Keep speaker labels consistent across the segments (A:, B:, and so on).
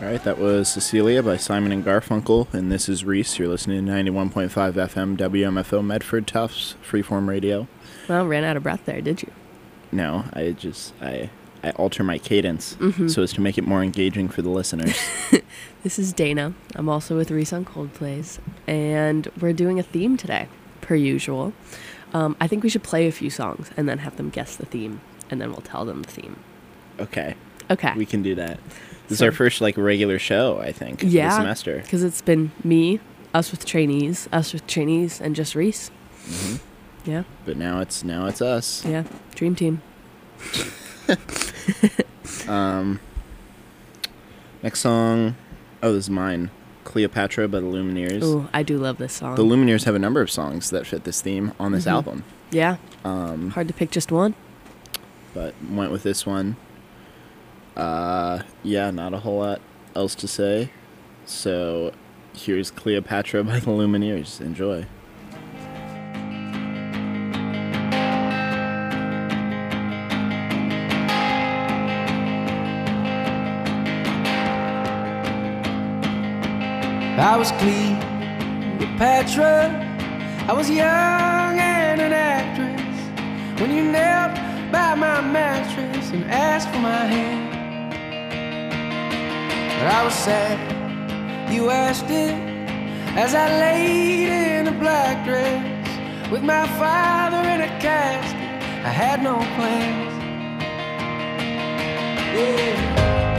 A: right, that was Cecilia by Simon and Garfunkel, and this is Reese. You're listening to 91.5 FM WMFO Medford Tufts Freeform Radio.
B: Well, ran out of breath there, did you?
A: No, I alter my cadence so as to make it more engaging for the listeners.
B: This is Dana. I'm also with Reese on Cold Plays, and we're doing a theme today, per usual. I think we should play a few songs and then have them guess the theme, and then we'll tell them the theme.
A: Okay.
B: Okay.
A: We can do that. This is our first, regular show, I think, this semester.
B: Because it's been me, us with trainees, and just Reese. Mm-hmm. Yeah.
A: But now it's us.
B: Yeah. Dream team.
A: Next song, this is mine. Cleopatra by the Lumineers.
B: Ooh, I do love this song.
A: The Lumineers have a number of songs that fit this theme on this album.
B: Yeah. Hard to pick just one.
A: But went with this one. Not a whole lot else to say. So here's Cleopatra by the Lumineers. Enjoy.
C: I was Cleopatra, I was young and an actress, when you knelt by my mattress and asked for my hand. But I was sad you asked it, as I laid in a black dress, with my father in a casket. I had no plans. Yeah.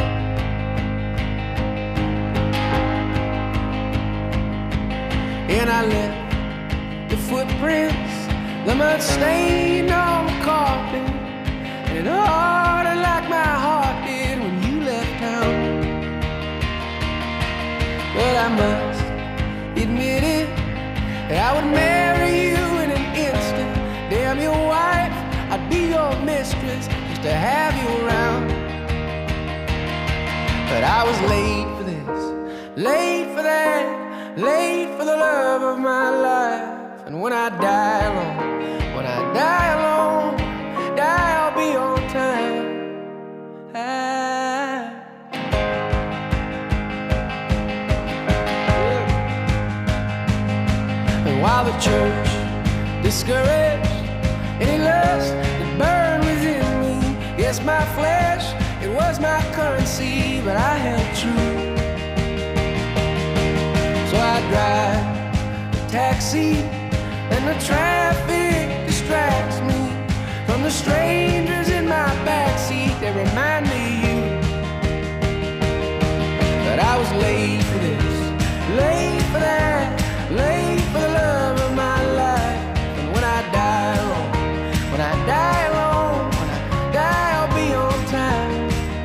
C: And I left the footprints, the mud stained on the carpet, and it hardened like my heart did when you left town. But I must admit it, that I would marry you in an instant. Damn your wife, I'd be your mistress, just to have you around. But I was late for this, late for that, late for the love of my life. And when I die alone, I'll be on time. And while the church discouraged any lust that burned within me, yes, my flesh, it was my currency, but I held true. So I drive a taxi, and the traffic distracts me from the strangers in my backseat. They remind me of you. But I was late for this, late for that, late for the love of my life. And when I die alone, I'll be on time.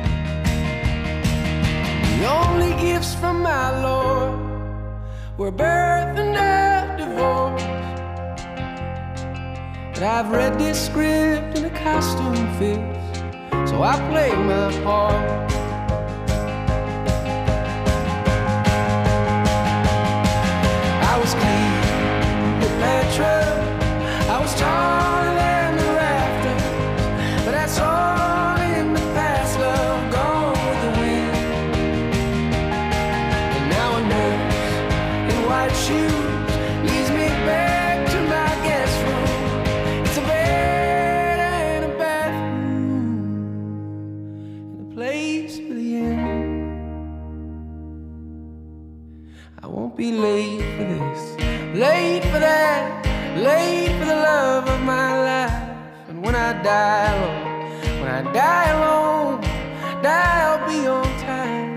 C: The only gifts from my Lord were birth and a divorce. But I've read this script and the costume fits, so I play my part. I was Cleopatra, I was taller than the rafters, but that's all in the past, love, gone with the wind. And now a nurse in white shoes leads me back to my guest room. It's a bed and a bathroom and a place for the end. I won't be late for this, late for that, late for the love of my life. And when I die alone, I'll be on time.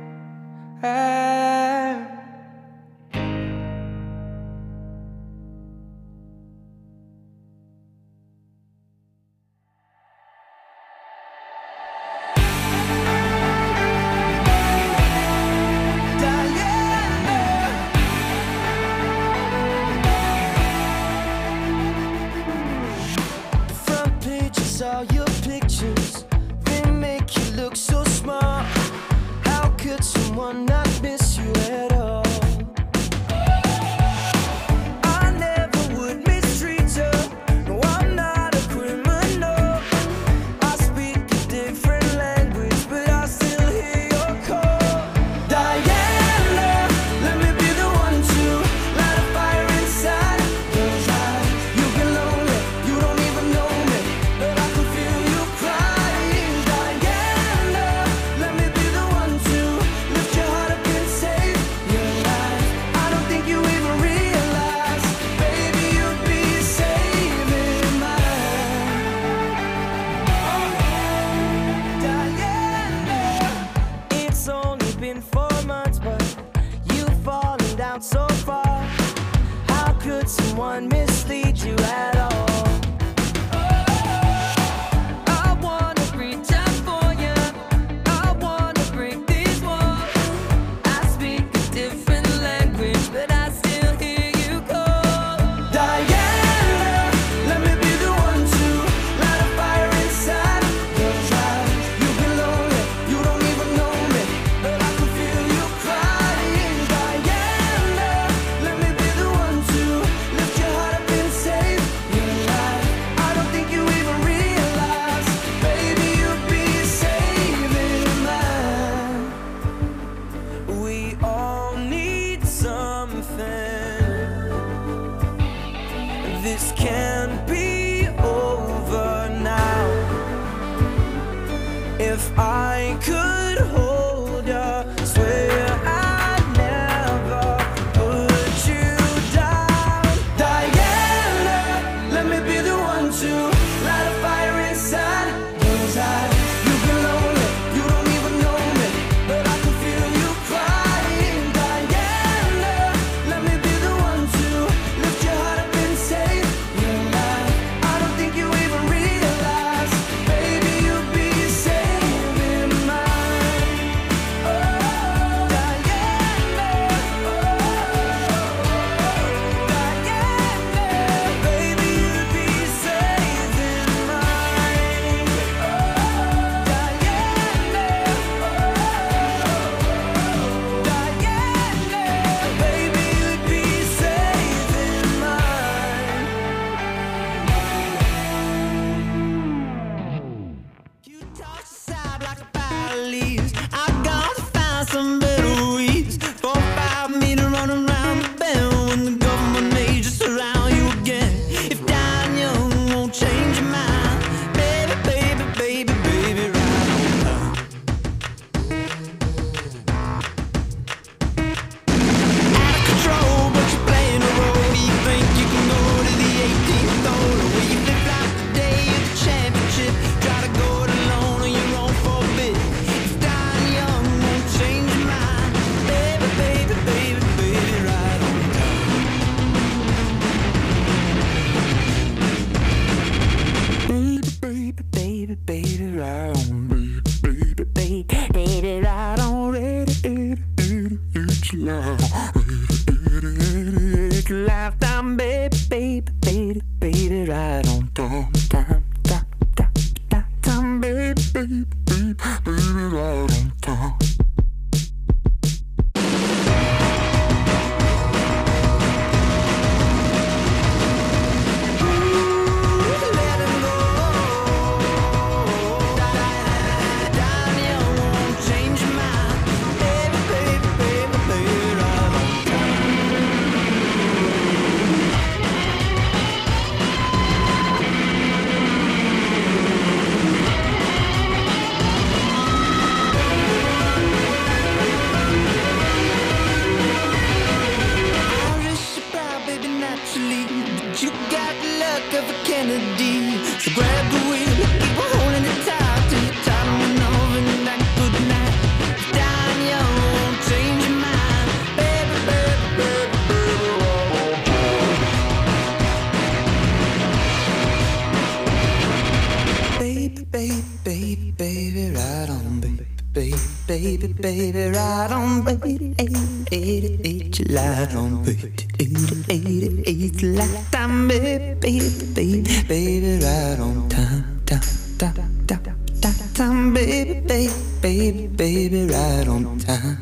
D: All your pictures, they make you look so smart. How could someone not miss you ever? hate you at all. I wanna reach out for you. I wanna break these walls. I speak a different language, but I still hear you call. Diana, let me be the one to light a fire inside your eyes. You've been lonely, you don't even know me, but I can feel you crying. Diana, let me be the one to lift your heart up and save your life. I don't think you even realize, baby, you'd be saving mine. We all need something. This can't be over now. If I could hold you, swear I'd never put you down. Diana, let me be the one to light a fire inside those eyes. You've been lonely, you don't even know me, but I can feel you crying. Diana, let me be the one to lift your heart up and save your life. I don't think you even realize, baby, you'd be saving mine. Oh, Diana, Diana, baby, you'd be saving mine. Diana, baby, you'd be saving mine. You toss aside like a pile of leaves. I gotta find some better weeds. 4 or 5 me to run around the bend when the government may just surround you again. If dying young won't change your mind, baby, baby, baby, baby, right on time. Out of control, but you're playing a role. You think you can go to the 18th hole, where you flip flop the day of the championship. Try to go it alone on your own for a bit. If dying young won't change your mind, baby, baby, baby, baby, right on time. Baby, baby, baby, baby, right on. Baby, baby, baby, baby, right on. It's lifetime, baby, baby, baby, baby, right on time, time, time, time, time, time, baby, baby, baby, baby, right on time. Let him go. Dying young won't change your mind, baby, baby, baby, baby, right on time. Irish are proud, baby, naturally, but you got the luck of a Kennedy. So grab the wheel, keep on holding it tight till you're tired of running off and that good night. Dying young won't change your mind, baby, baby, baby, baby, baby, baby, right on, baby, baby, baby, baby, right on, baby, 88, you light on, baby, 88, lifetime, baby, baby, baby, baby, right on time, time, time, time, time, time, baby, baby, baby, baby, right on time.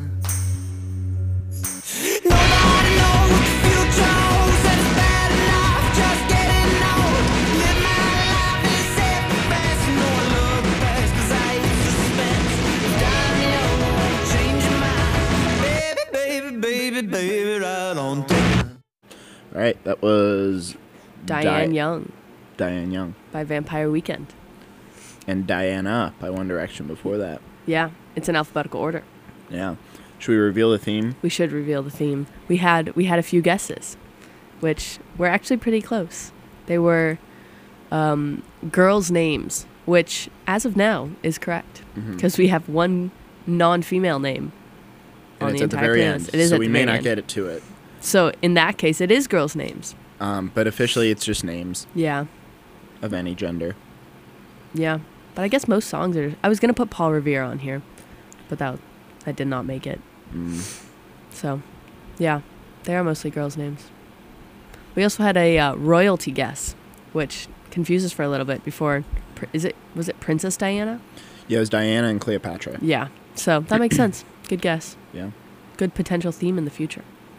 D: Nobody knows what the future holds, and it's bad enough just getting old. Live my life in self-defense, no I love the past 'cause I hate suspense. Dying young won't change your mind, baby, baby, baby, baby, right on time.
A: All right, that was
B: Diane Young
A: Diane Young.
B: by Vampire Weekend.
A: And Diana by One Direction before that.
B: Yeah, it's in alphabetical order.
A: Yeah. Should we reveal the theme?
B: We should reveal the theme. We had a few guesses, which were actually pretty close. They were girls' names, which as of now is correct because we have one non-female name
A: And
B: on
A: it's
B: the
A: at the
B: entire
A: very
B: playlist.
A: end,
B: It is
A: so
B: at
A: we
B: the
A: may
B: very
A: not
B: end.
A: get it to it.
B: So in that case, it is girls' names.
A: But officially, it's just names
B: Yeah.
A: of any gender.
B: Yeah. But I guess most songs are. I was going to put Paul Revere on here, but that did not make it. So, yeah. They are mostly girls' names. We also had a royalty guess, which confused us for a little bit before. Was it Princess Diana?
A: Yeah, it was Diana and Cleopatra.
B: Yeah. So that makes sense. Good guess.
A: Yeah.
B: Good potential theme in the future.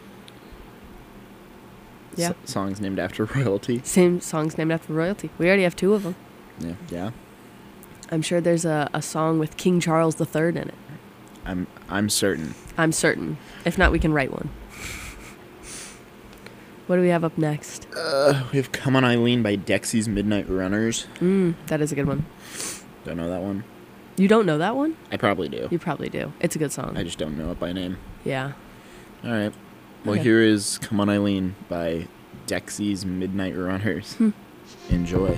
B: Yeah.
A: Songs named after royalty.
B: Same songs named after royalty. We already have 2 of them.
A: Yeah. Yeah.
B: I'm sure there's a song with King Charles III in it.
A: I'm certain.
B: I'm certain. If not, we can write one. What do we have up next?
A: We have Come On Eileen by Dexy's Midnight Runners.
B: That is a good one.
A: Don't know that one.
B: You don't know that one?
A: I probably do.
B: You probably do. It's a good song.
A: I just don't know it by name.
B: Yeah.
A: All right. Well,
B: Okay.
A: here is Come On Eileen by Dexy's Midnight Runners. Enjoy.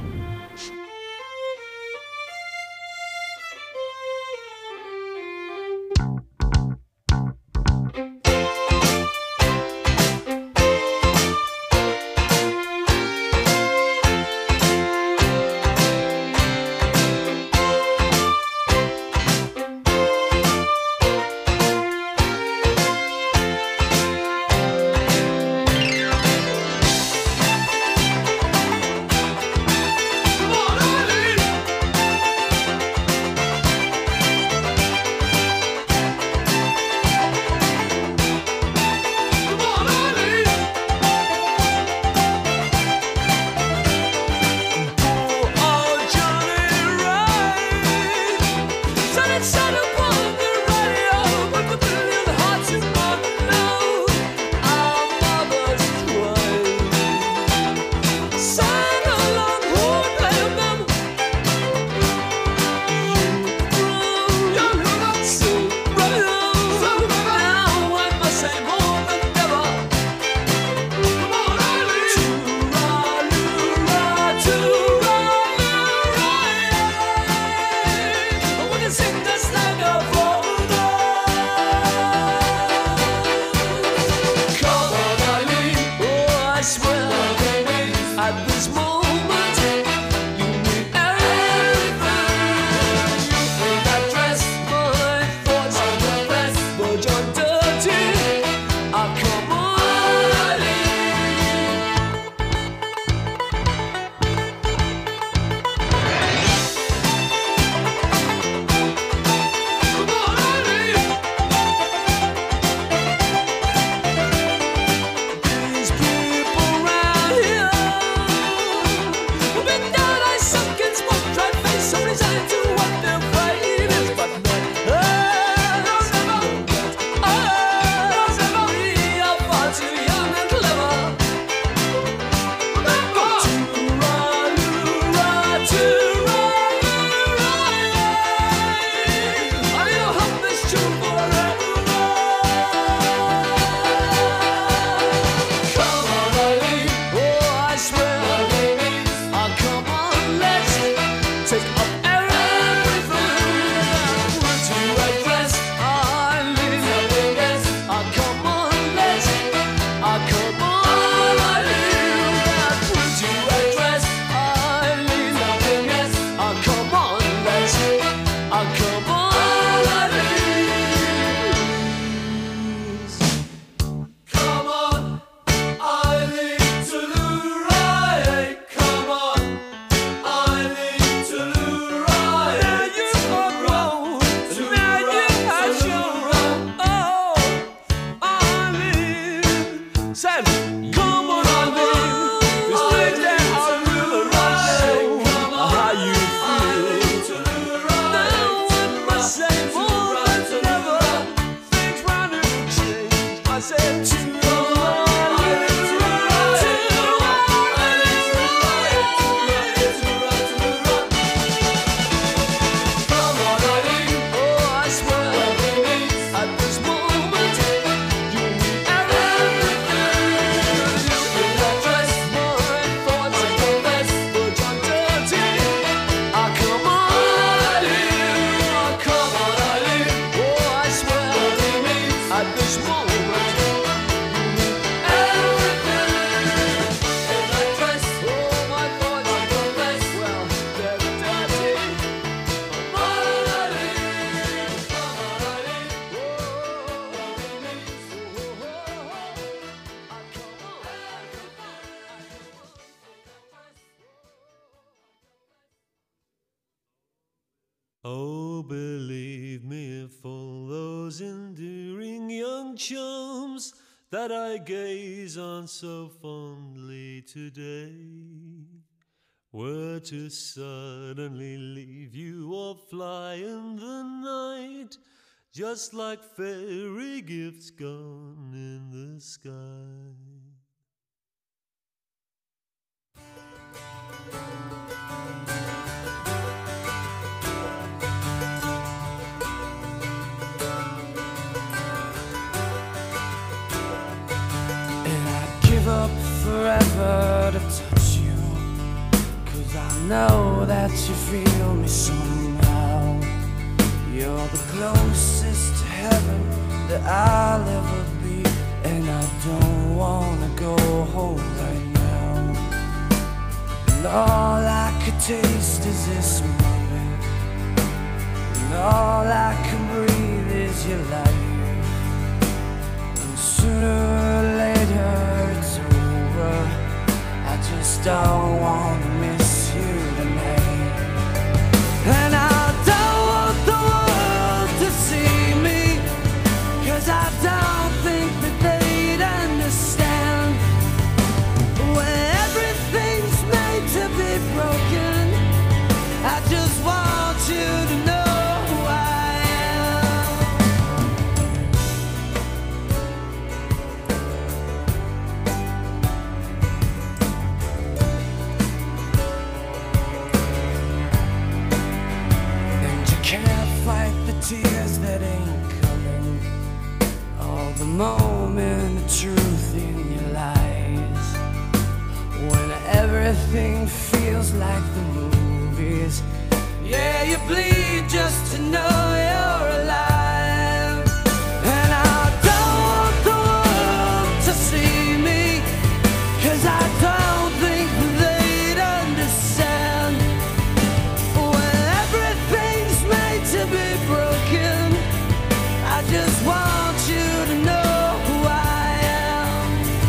E: Oh, believe me, for those enduring young chums that I gaze on so fondly today were to suddenly leave you or fly in the night, just like fairy gifts gone in the sky.
C: Up forever to touch you, 'cause I know that you feel me somehow. You're the closest to heaven that I'll ever be, and I don't wanna go home right now. And all I could taste is this moment, and all I can breathe is your life. And sooner or later I just don't want to miss you tonight. And I don't want the world to see me, 'cause I don't think that they'd understand. When everything's made to be broken, I just want you to know who I am. Tears that ain't coming, all the moment of truth in your lies. When everything feels like the movies, yeah, you bleed just to know you're alive. And I don't want the world to see me, 'cause I don't think they'd understand. When everything's made to be broken, I just want you to know who I am.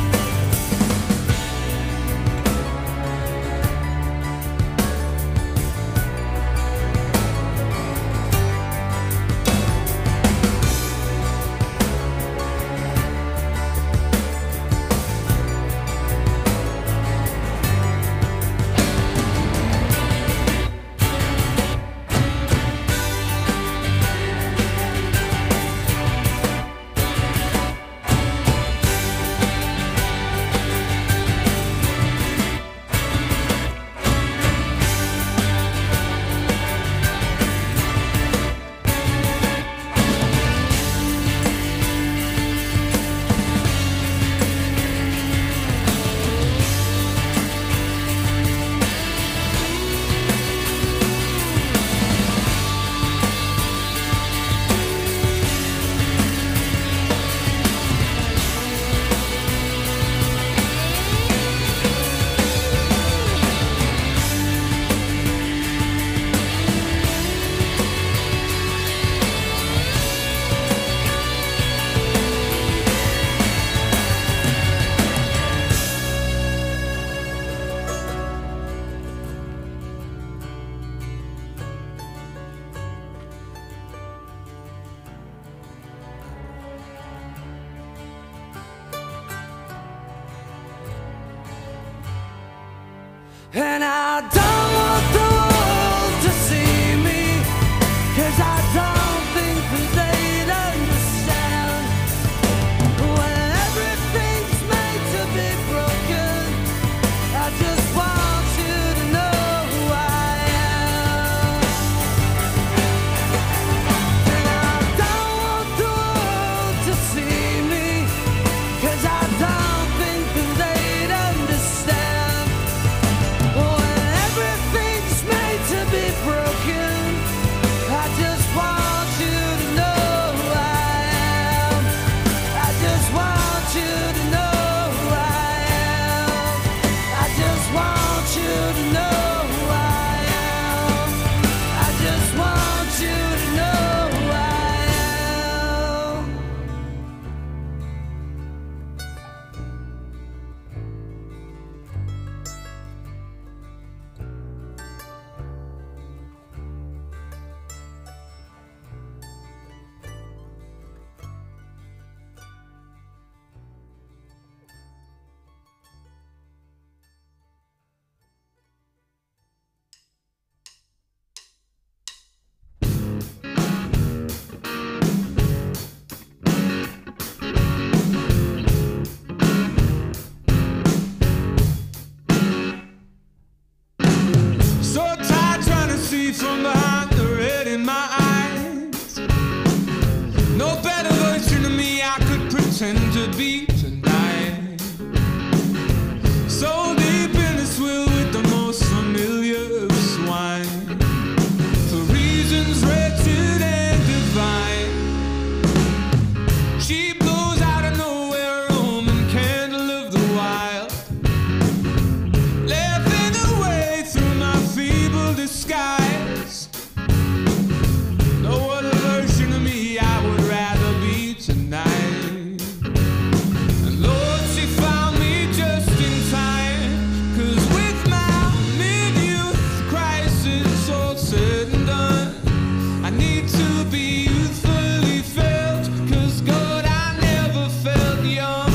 C: And I don't want the world to see me, 'cause I don't think that they'd understand. When everything's made to be broken, I just want you to know who I am. And I don't want the world to see me, 'cause I don't think that they'd understand. When everything me from behind the red in my eyes. No better version of me I could pretend to be tonight. So deep in the swill with the most familiar of swine, for reasons wretched and divine. She blows out of nowhere, a Roman candle of the wild, laughing away through my feeble disguise. No other version of me I would rather be tonight. And Lord, she found me just in time, 'cause with my mid-youth crisis all said and done, I need to be youthfully felt, 'cause God, I never felt young.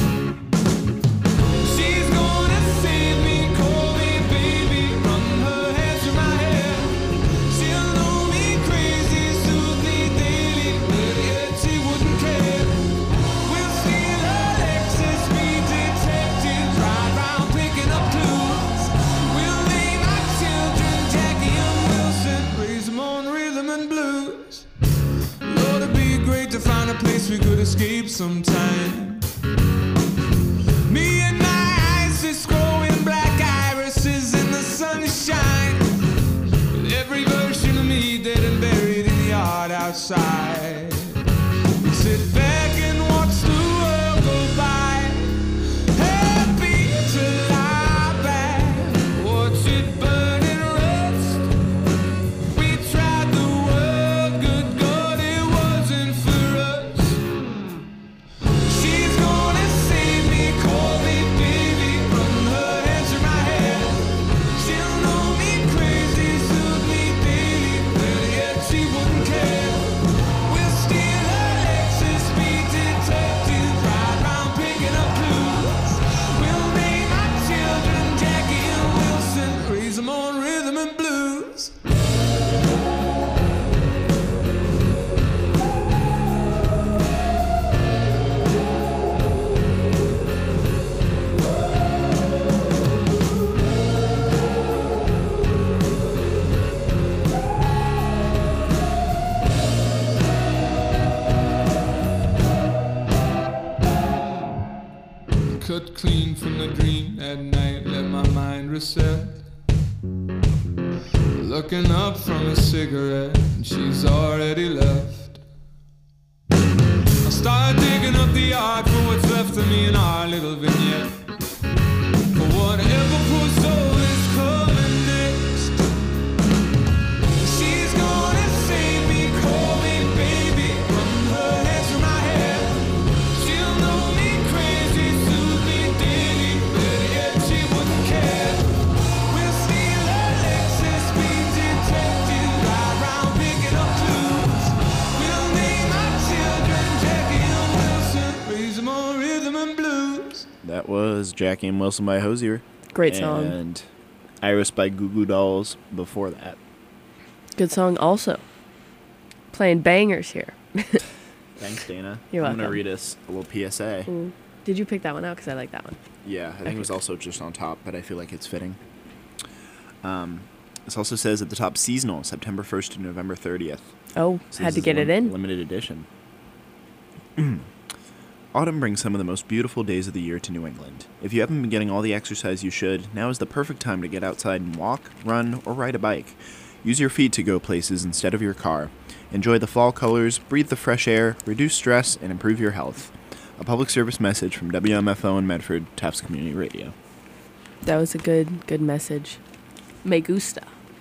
C: She's gonna save me, call me baby, run her hands through my hair. She'll know me crazy, soothe me daily, but yet she wouldn't care. We'll steal her Lexus, be detectives, ride round picking up clues. We'll name our children Jackie and Wilson, raise them on rhythm and blues. Lord, it'd be great to find a place we could escape sometime. Me and my eyes just growing black irises in the sunshine. With every version of me dead and buried in the yard outside. We sit back and watch the world go by, happy to lie back, watch it burn and rust. We tried the world, good God, it wasn't for us. She's gonna save me, call me baby, run her hands through my hair. She'll know me crazy, soothe me daily, but yet she wouldn't care. We'll steal her Lexus, be detectives, ride round picking up clues. We'll name our children Jackie and Wilson, raise them on rhythm and blues. Cut clean from the dream at night, let my mind reset. Looking up from a cigarette, and she's already left. I start digging up the yard for what's left of me in our little vignette. For whatever poor soul is coming next. She's gonna save me, call me baby, run her hands through my hair. She'll know me crazy, soothe me daily, but yet she wouldn't care. We'll steal her Lexus, be detectives, ride round picking up clues. We'll name our children Jackie and Wilson, raise them on rhythm and blues.
A: That was Jackie and Wilson by Hosier.
B: Great song.
A: And Iris by Goo Goo Dolls before that.
B: Good song also. Playing bangers here.
A: Thanks, Dana.
B: You're
A: I'm going to
B: welcome.
A: read us a little PSA.
B: Did you pick that one out? Because I like that one.
A: Yeah, I think it was also just on top, but I feel like it's fitting. This also says at the top, seasonal, September 1st to November 30th.
B: Oh,
A: So
B: had
A: this
B: to
A: is
B: get it in.
A: Limited edition. Autumn brings some of the most beautiful days of the year to New England. If you haven't been getting all the exercise you should, now is the perfect time to get outside and walk, run, or ride a bike. Use your feet to go places instead of your car. Enjoy the fall colors, breathe the fresh air, reduce stress, and improve your health. A public service message from WMFO in Medford, Tufts Community Radio.
B: That was a good message. Me gusta.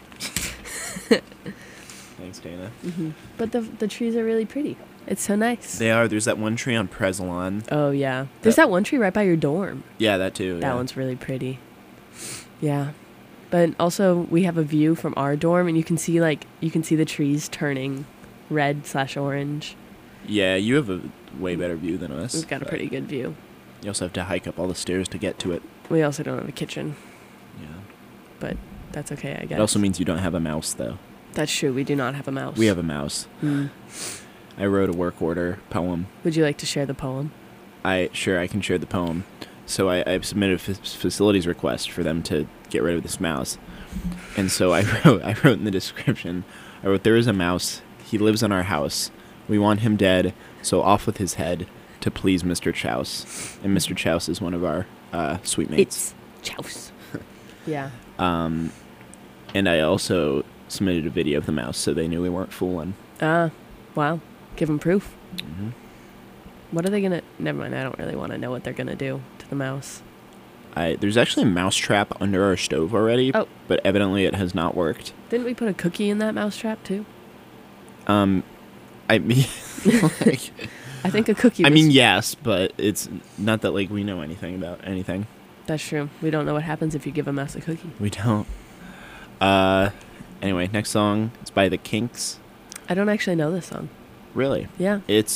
A: Thanks, Dana.
B: But the trees are really pretty. It's so nice.
A: They are. There's that one tree on Presalon.
B: Oh, yeah. There's that one tree right by your dorm.
A: Yeah, that too.
B: That
A: yeah.
B: one's really pretty. Yeah. But also, we have a view from our dorm, and you can see the trees turning red/orange.
A: Yeah, you have a way better view than us.
B: We've got a
A: but
B: pretty good view.
A: You also have to hike up all the stairs to get to it.
B: We also don't have a kitchen,
A: Yeah.
B: but that's okay, I guess.
A: It also means you don't have a mouse, though.
B: That's true. We do not have a mouse.
A: We have a mouse.
B: Mm.
A: I wrote a work order poem.
B: Would you like to share the poem?
A: I can share the poem. so I submitted a facilities request for them to get rid of this mouse. And so I wrote in the description, there is a mouse. He lives in our house. We want him dead, so off with his head to please Mr. Chouse. And Mr. Chouse is one of our suite mates.
B: It's Chouse. Yeah.
A: And I also submitted a video of the mouse so they knew we weren't fooling.
B: Wow. Give them proof.
A: Mm-hmm.
B: What are they going to... Never mind, I don't really want to know what they're going to do to the mouse.
A: There's actually a mouse trap under our stove already,
B: Oh.
A: but evidently it has not worked.
B: Didn't we put a cookie in that mouse trap, too?
A: I mean, like,
B: I think a cookie was...
A: I mean, yes, but it's not that, like, we know anything about anything.
B: That's true. We don't know what happens if you give a mouse a cookie.
A: We don't. Anyway, next song is by The Kinks.
B: I don't actually know this song.
A: Really?
B: Yeah.
A: It's,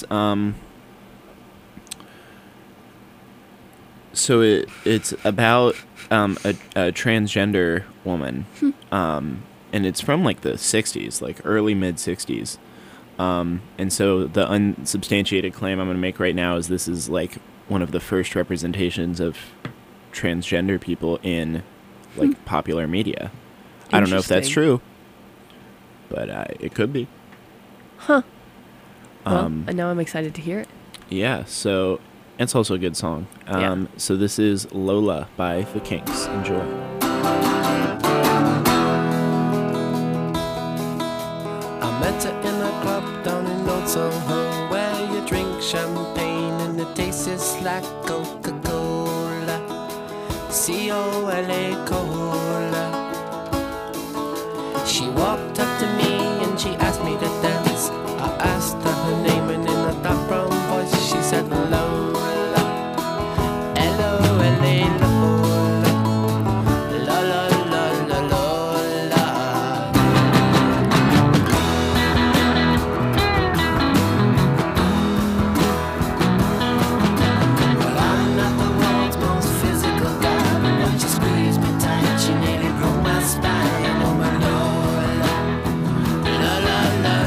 A: so it's about a transgender woman, and it's from like the 60s, like early mid 60s, and so the unsubstantiated claim I'm going to make right now is this is like one of the first representations of transgender people in like popular media. I don't know if that's
B: Interesting.
A: true, but it could be.
B: Huh. Well, and now I'm excited to hear it.
A: Yeah, so it's also a good song.
B: Yeah.
A: So this is Lola by The Kinks. Enjoy.
C: I met her in a club down in Old Soho, where you drink champagne and it tastes like Coca-Cola, C-O-L-A Cola. She walked up to me and she asked me to dance. I asked her her name and in a dark brown voice she said Lola, L-O-L-A Lola, la la la la Lola. Well, I'm not the world's most physical guy, but she squeezed me tight, she nearly broke my spine. Oh my Lola, la la la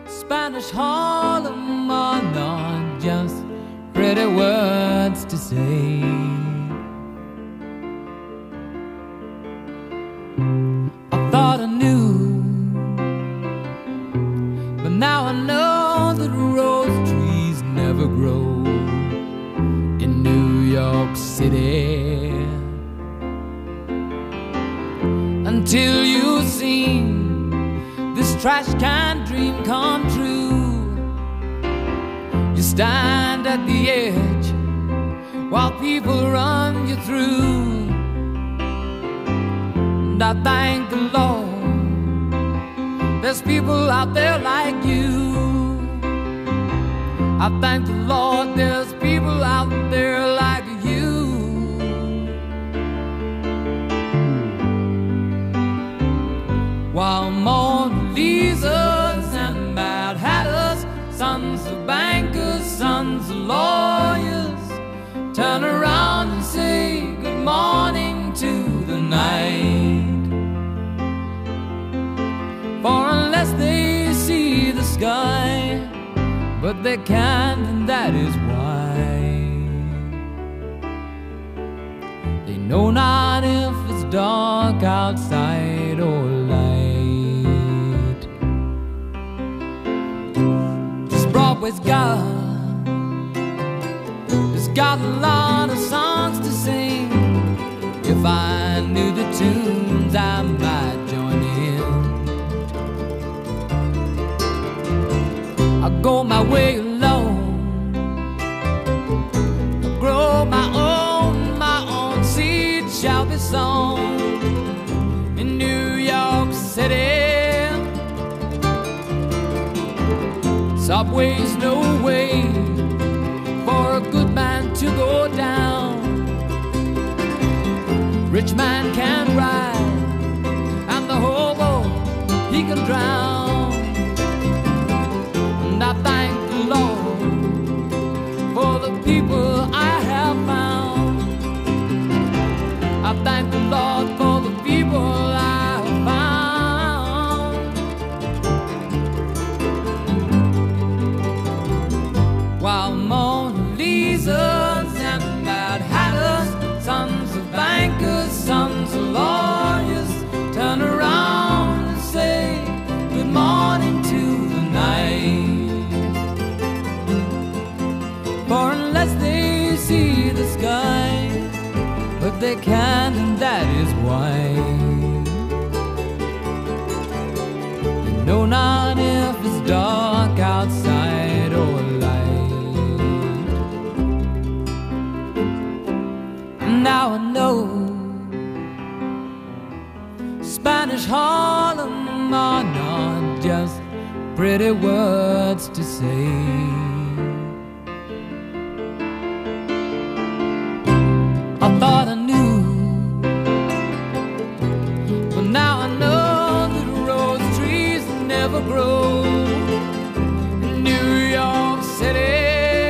D: Spanish Harlem are not just pretty words to say. I thought I knew, but now I know that rose trees never grow in New York City until you've seen this trash can dream come true. You stand at the edge while people run you through. And I thank the Lord there's people out there like you. I thank the Lord there's people out there like you. While Mona Lisas and Mad Hatters, sons of bankers, sons of lawyers, turn around and say good morning to the night. For unless they see the sky, but they can't, and that is why they know not if it's dark outside or light. This Broadway's got a lot of songs to sing. If I knew the tunes, I might join in. I go my way alone, I grow my own seed shall be sown in New York City. Subway's no way for a good man to go down. Rich man can ride, and the hobo, he can drown. And I thank the Lord for the people I have found. I thank the Lord for the people I have found. While Mona Lisas and Mad Hatters, sons of bankers, sons of lawyers, turn around and say good morning to the night. For unless they see the sky, but they can, and that is why they know not if it's dark outside or light. And now I know Spanish Harlem are not just pretty words to say. I thought I knew, but now I know that rose trees never grow in New York City.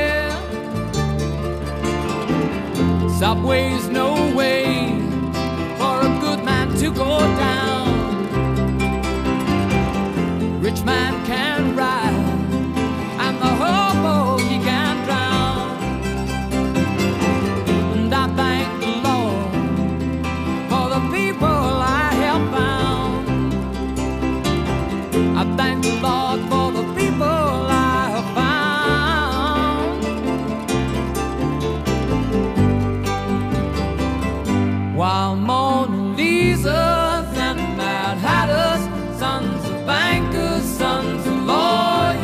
D: Subway's no way for a good man to go down. Rich man can ride, and the hobo, he can drown. And I thank the Lord for the people I have found. I thank the Lord for the people I have found. While Mona Lisas and Mad Hatters, sons of bankers, sons of lawyers,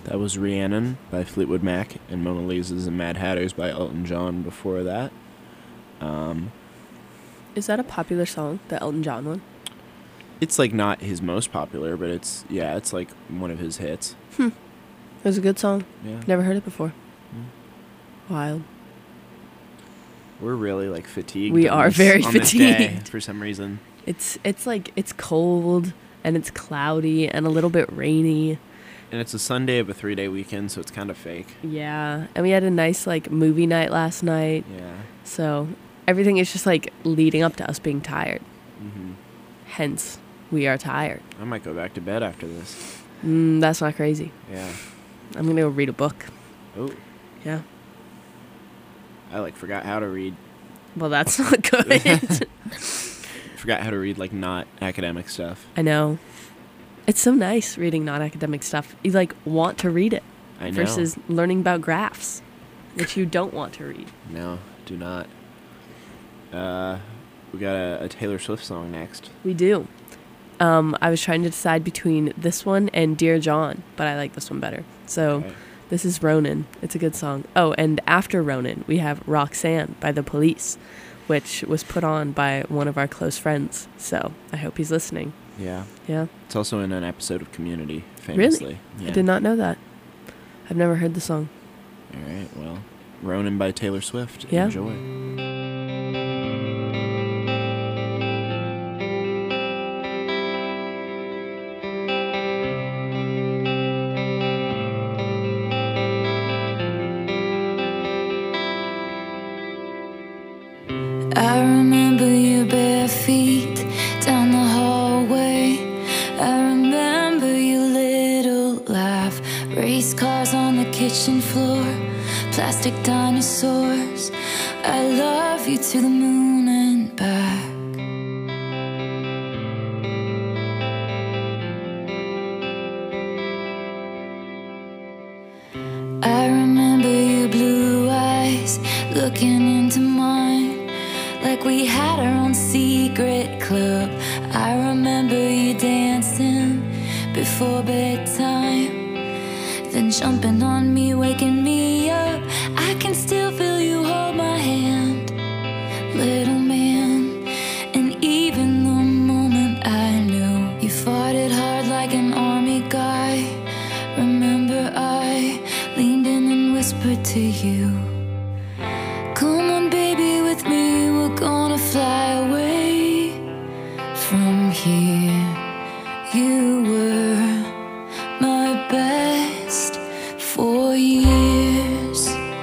A: That was Rhiannon by Fleetwood Mac and Mona Lisa's and Mad Hatters by Elton John before that.
B: Is that a popular song, the Elton John one?
A: It's like not his most popular, but it's like one of his hits.
B: It was a good song.
A: Yeah.
B: Never heard it before. Wild.
A: We're really like fatigued.
B: We
A: on
B: are
A: this-
B: very
A: on this day
B: fatigued.
A: for some reason.
B: It's like it's cold and it's cloudy and a little bit rainy.
A: And it's a Sunday of a 3-day weekend, so it's kind of fake.
B: Yeah. And we had a nice like movie night last night.
A: Yeah.
B: So everything is just like leading up to us being tired.
A: Hmm.
B: Hence, we are tired.
A: I might go back to bed after this.
B: That's not crazy.
A: Yeah.
B: I'm going to go read a book.
A: Oh,
B: Yeah.
A: I like forgot how to read.
B: Well, that's not good.
A: Forgot how to read like not academic stuff.
B: I know. It's so nice reading non-academic stuff. You like want to read it
A: I know.
B: versus learning about graphs, which you don't want to read.
A: No, do not. We got a Taylor Swift song next.
B: We do. I was trying to decide between this one and Dear John, but I like this one better. So
A: Okay.
B: this is Ronan. It's a good song. Oh, and after Ronan, we have Roxanne by The Police, which was put on by one of our close friends. So I hope he's listening.
A: Yeah.
B: Yeah.
A: It's also in an episode of Community, famously.
B: Really?
A: Yeah.
B: I did not know that. I've never heard the song.
A: All right, well, Ronan by Taylor Swift.
B: Yeah.
A: Enjoy.
F: I remember your bare feet down the hallway. I remember your little laugh. Race cars on the kitchen floor, plastic dinosaurs. I love you to the moon and back. I remember your blue eyes looking into mine, like we had our own secret club. I remember you dancing before bedtime, then jumping on me, waking me up. I can still feel you hold my hand, little man. And even the moment I knew you fought it hard like an army guy, remember I leaned in and whispered to you, come on baby with me, we're gonna fly away from here. You were my best for years.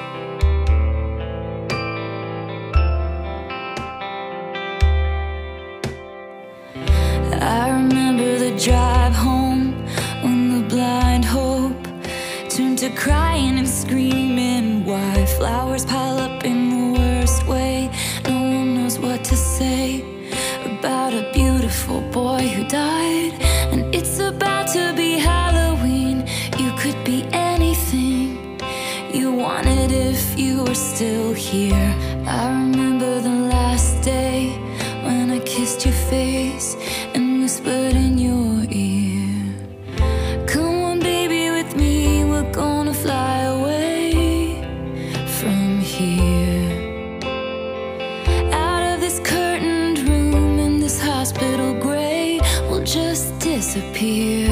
F: I remember the drive home when the blind hope turned to crying and screaming. Why flowers pile up in the worst way? No one knows what to say about a beautiful boy who died. And it's about to be Halloween. You could be anything you wanted if you were still here. I remember the last day when I kissed your face and whispered in your ear, come on baby with me, we're gonna fly away from here. Out of this curtained room in this hospital gray, we'll just disappear.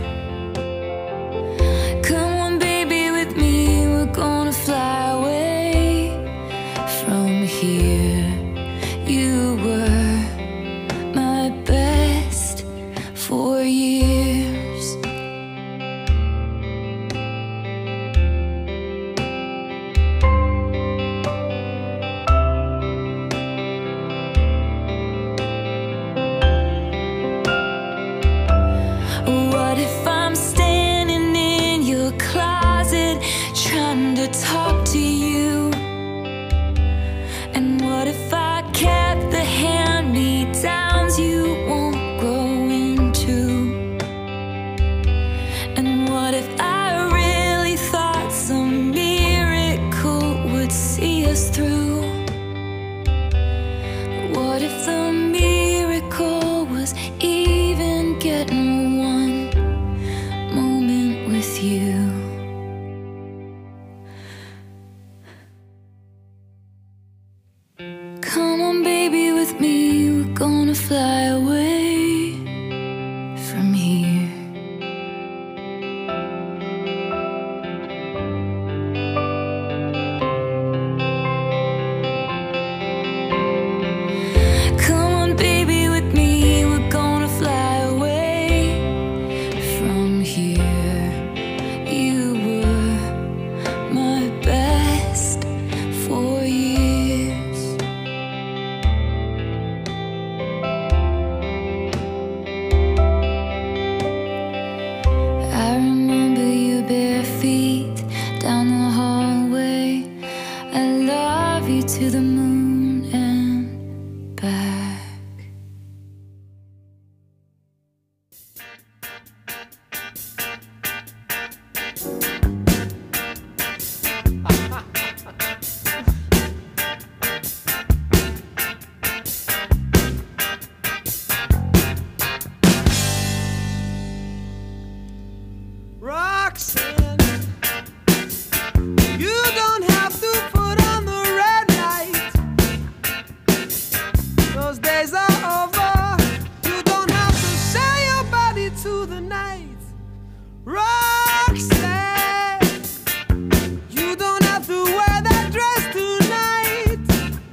F: Come on baby with me, we're gonna fly away from here. You were my best for years. What if you to the moon and back.
C: Roxanne, you don't have to put on the red light. Those days are over. You don't have to sell your body to the night. Roxanne, you don't have to wear that dress tonight.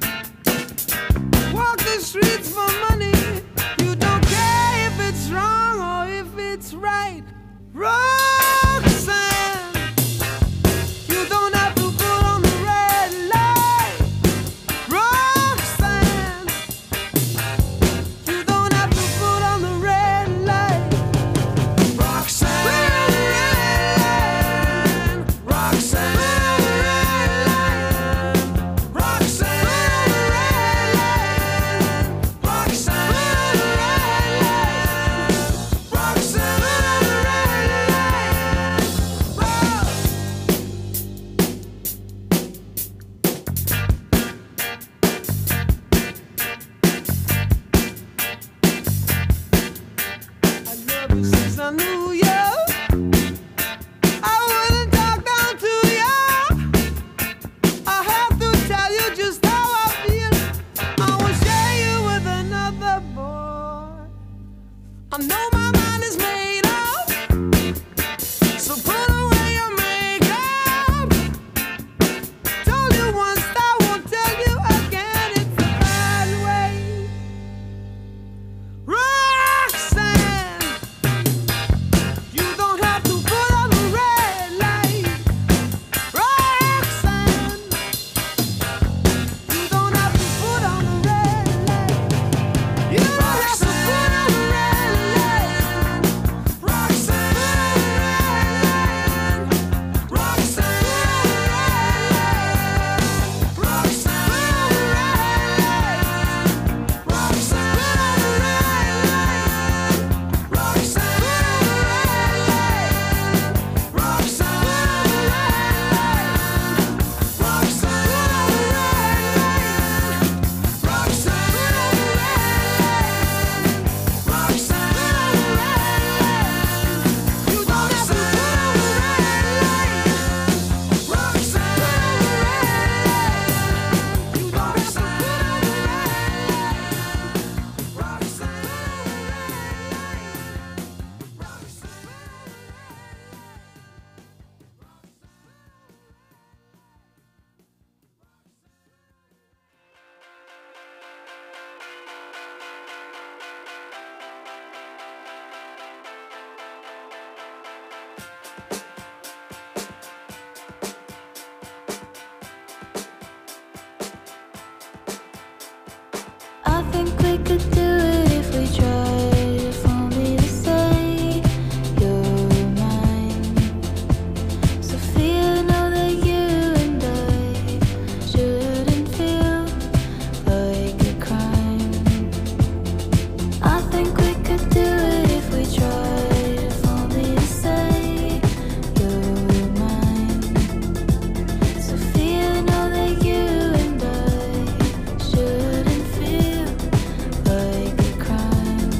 C: Walk the streets for money. You don't care if it's wrong or if it's right. Roxanne, you don't have to put on the red light. Roxanne, you don't have to put on the red light. Roxanne, Roxanne, Roxanne, I love you since I knew you. I wouldn't talk down to you. I have to tell you just how I feel. I won't share you with another boy. I know my mind is made up, so put away your makeup. Told you once, I won't tell you again. It's a bad way. Roxanne, you don't have to put on the red light. Roxanne, you don't have to put on the red light. You don't have to put on the red light. Roxanne, Roxanne,
F: I think we could do it if we tried. If only to say you're mine. Sophia, know that you and I shouldn't feel like a crime. I think we could do it if we tried. If only to say you're mine. Sophia, know that you and I shouldn't feel like a crime.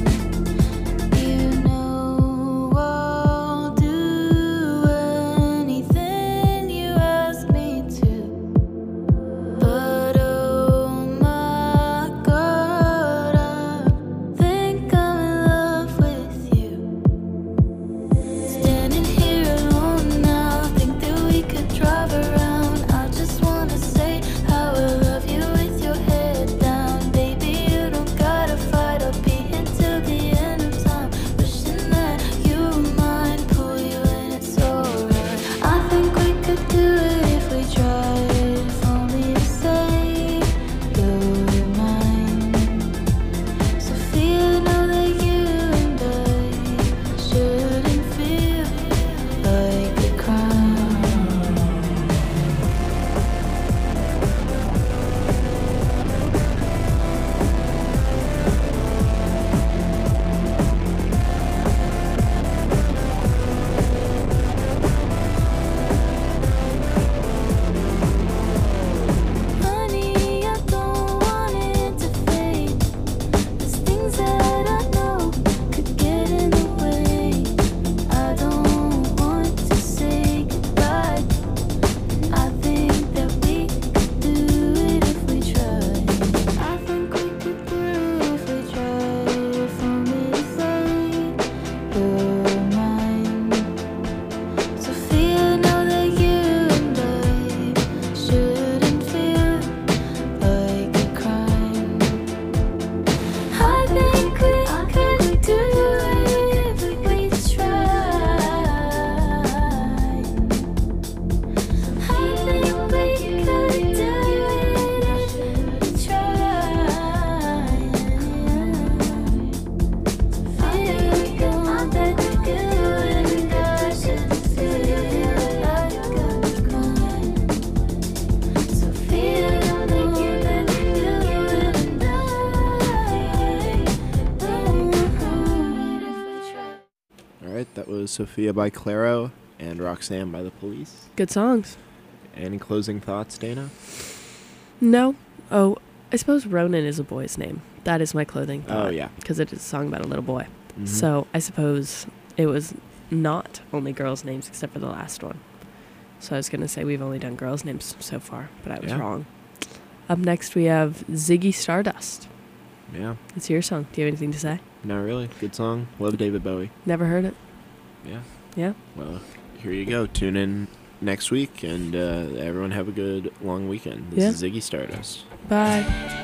A: was Sophia by Claro and Roxanne by The Police.
B: Good songs.
A: Any closing thoughts, Dana?
B: No. Oh, I suppose Ronan is a boy's name. That is my clothing thought.
A: Oh, yeah.
B: Because it is a song about a little boy.
A: Mhm.
B: So I suppose it was not only girls' names except for the last one. So I was going to say we've only done girls' names so far, but I was
A: Yeah.
B: wrong. Up next we have Ziggy Stardust.
A: Yeah,
B: It's your song. Do you have anything to say?
A: not really. Good song. Love David Bowie.
B: Never heard it.
A: Yeah.
B: Yeah?
A: Well, here you go. Tune in next week, and everyone have a good long weekend. This
B: Yeah.
A: is Ziggy Stardust.
B: Bye.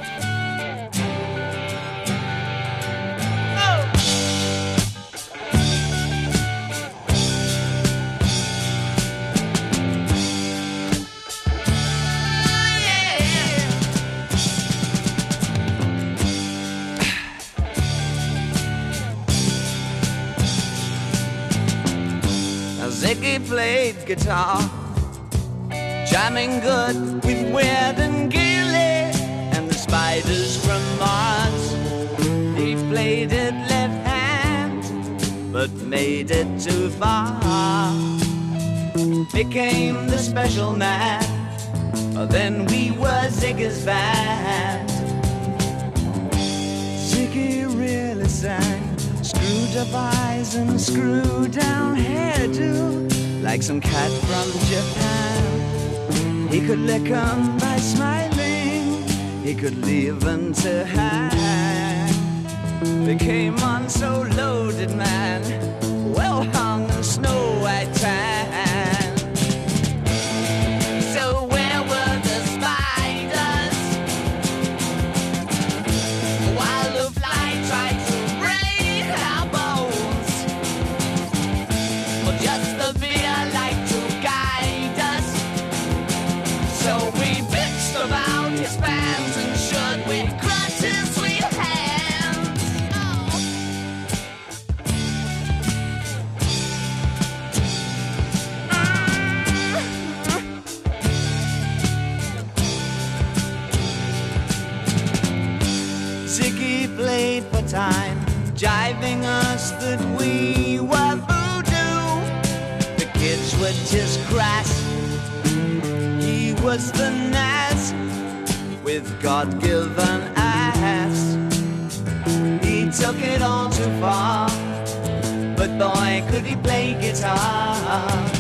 C: Now Ziggy played guitar, jamming good with Weird and Gilly and the Spiders from Mars. He played it left hand, but made it too far. Became the special man, then we were Ziggy's band. Ziggy really sang, screwed up eyes and screwed down hairdo, like some cat from Japan. He could lick 'em by smiling, he could leave 'em to hang. Became one so loaded man, well hung in snow white tan. So where were the spiders while the fly tried to break our bones? Or just the beer like to guide us? So we bitched about his fans and should we crush his sweet hands? Oh. Ziggy played for time, jiving us that we were voodoo. The kids were just crass, he was the Nas with God-given ass. He took it all too far, but boy could he play guitar.